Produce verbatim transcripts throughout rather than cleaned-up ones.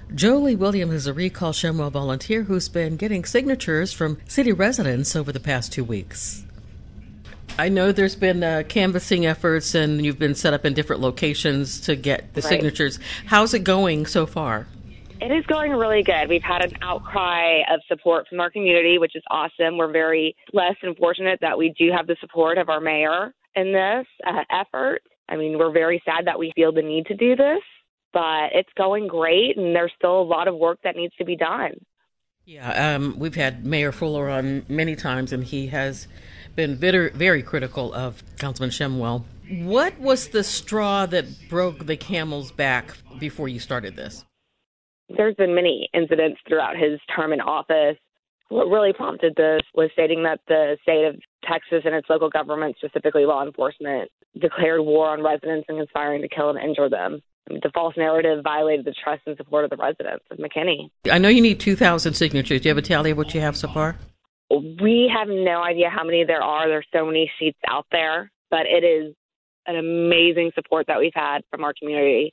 Jolie Williams is a Recall Shumwell volunteer who's been getting signatures from city residents over the past two weeks. I know there's been uh, canvassing efforts and you've been set up in different locations to get the Right. signatures. How's it going so far? It is going really good. We've had an outcry of support from our community, which is awesome. We're very blessed and fortunate that we do have the support of our mayor in this uh, effort. I mean, we're very sad that we feel the need to do this, but it's going great, and there's still a lot of work that needs to be done. Yeah, um, we've had Mayor Fuller on many times, and he has been very, very critical of Councilman Shumwell. What was the straw that broke the camel's back before you started this? There's been many incidents throughout his term in office. What really prompted this was stating that the state of Texas and its local government, specifically law enforcement, declared war on residents and conspiring to kill and injure them. The false narrative violated the trust and support of the residents of McKinney. I know you need two thousand signatures. Do you have a tally of what you have so far? We have no idea how many there are. There's so many sheets out there, but it is an amazing support that we've had from our community.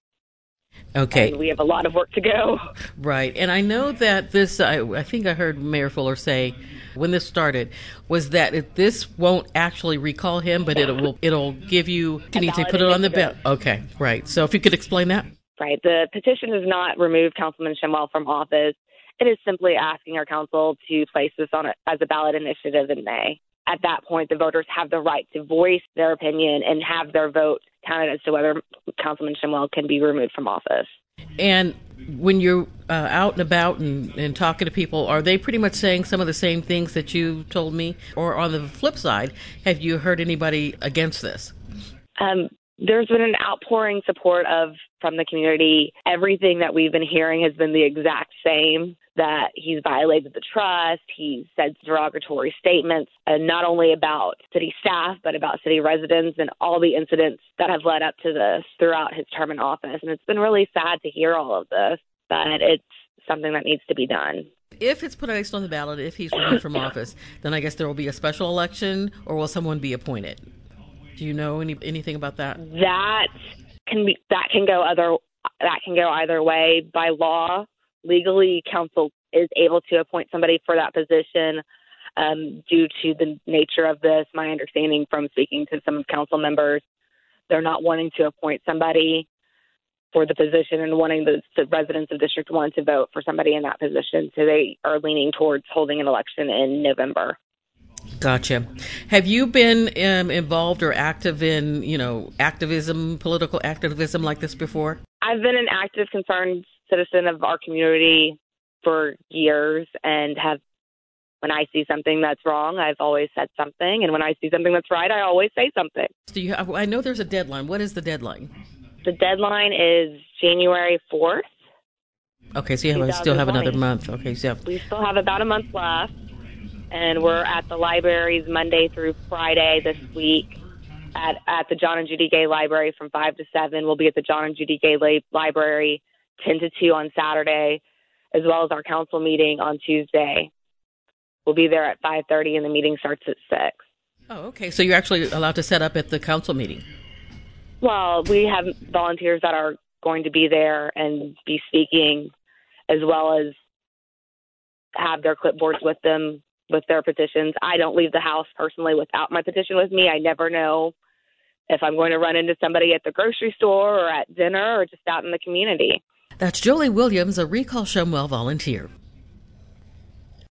Okay. And we have a lot of work to go. Right. And I know that this, I, I think I heard Mayor Fuller say when this started, was that it, this won't actually recall him, but it will, it'll give you, you need to put it on the ballot. Okay. Right. So if you could explain that. Right. The petition does not remove Councilman Shumwell from office. It is simply asking our council to place this on a, as a ballot initiative in May. At that point, the voters have the right to voice their opinion and have their vote counted as to whether Councilman Shumwell can be removed from office. And when you're uh, out and about and, and talking to people, are they pretty much saying some of the same things that you told me? Or on the flip side, have you heard anybody against this? Um, there's been an outpouring support of from the community. Everything that we've been hearing has been the exact same, that he's violated the trust. He said derogatory statements, uh, not only about city staff, but about city residents and all the incidents that have led up to this throughout his term in office. And it's been really sad to hear all of this, but it's something that needs to be done. If it's placed on the ballot, if he's removed from office, then I guess there will be a special election, or will someone be appointed? Do you know any anything about that? That can be that can go other that can go either way. By law, legally, council is able to appoint somebody for that position. Um, due to the nature of this, my understanding from speaking to some council members, they're not wanting to appoint somebody for the position and wanting the, the residents of District one to vote for somebody in that position. So they are leaning towards holding an election in November. Gotcha. Have you been um, involved or active in, you know, activism, political activism like this before? I've been an active, concerned citizen of our community for years, and have, when I see something that's wrong, I've always said something, and when I see something that's right, I always say something. Do you have, I know there's a deadline. What is the deadline? The deadline is January fourth. Okay, so you have, still have another month. Okay, so you have, we still have about a month left. And we're at the libraries Monday through Friday this week at, at the John and Judy Gay Library from five to seven. We'll be at the John and Judy Gay La- Library ten to two on Saturday, as well as our council meeting on Tuesday. We'll be there at five thirty, and the meeting starts at six. Oh, okay. So you're actually allowed to set up at the council meeting? Well, we have volunteers that are going to be there and be speaking, as well as have their clipboards with them with their petitions. I don't leave the house personally without my petition with me. I never know if I'm going to run into somebody at the grocery store or at dinner or just out in the community. That's Jolie Williams, a Recall Shumwell volunteer.